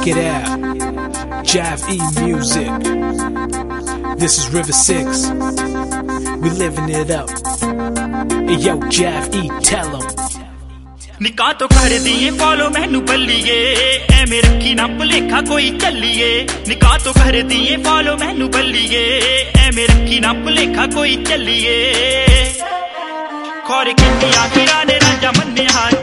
Check it out, Jive E Music. This is River 6. We living it up. Hey yo, Jive E, tell 'em. निकाह तो कर दिए follow मैनू बल्लिए एवें रखी ना भुलेखा कोई चलिए निकाह तो कर दिए फॉलो मैनू बल्लिए एवें रखी ना भुलेखा कोई चलिए खौर कितियां हीरा ने रांझा मन्निया